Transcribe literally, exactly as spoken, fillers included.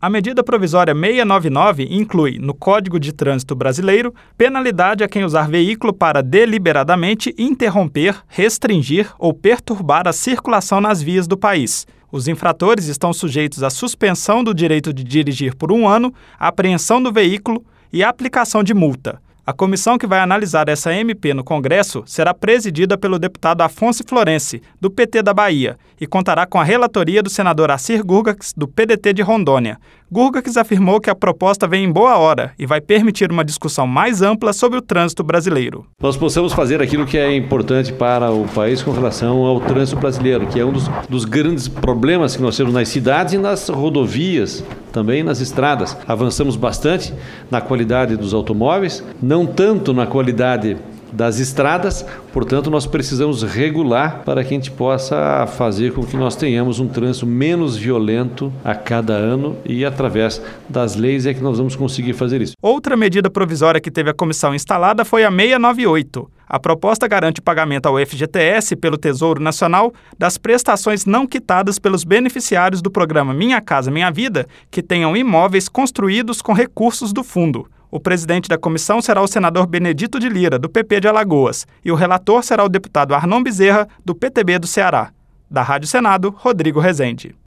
A medida provisória seiscentos e noventa e nove inclui, no Código de Trânsito Brasileiro, penalidade a quem usar veículo para deliberadamente interromper, restringir ou perturbar a circulação nas vias do país. Os infratores estão sujeitos à suspensão do direito de dirigir por um ano, apreensão do veículo e aplicação de multa. A comissão que vai analisar essa M P no Congresso será presidida pelo deputado Afonso Florense, do P T da Bahia, e contará com a relatoria do senador Assir Gurgacz, do P D T de Rondônia. Gurgacz afirmou que a proposta vem em boa hora e vai permitir uma discussão mais ampla sobre o trânsito brasileiro. Nós possamos fazer aquilo que é importante para o país com relação ao trânsito brasileiro, que é um dos, dos grandes problemas que nós temos nas cidades e nas rodovias, também nas estradas. Avançamos bastante na qualidade dos automóveis, não tanto na qualidade das estradas, portanto nós precisamos regular para que a gente possa fazer com que nós tenhamos um trânsito menos violento a cada ano e através das leis é que nós vamos conseguir fazer isso. Outra medida provisória que teve a comissão instalada foi a seiscentos e noventa e oito. A proposta garante o pagamento ao F G T S pelo Tesouro Nacional das prestações não quitadas pelos beneficiários do programa Minha Casa Minha Vida que tenham imóveis construídos com recursos do fundo. O presidente da comissão será o senador Benedito de Lira, do P P de Alagoas, e o relator será o deputado Arnon Bezerra, do P T B do Ceará. Da Rádio Senado, Rodrigo Rezende.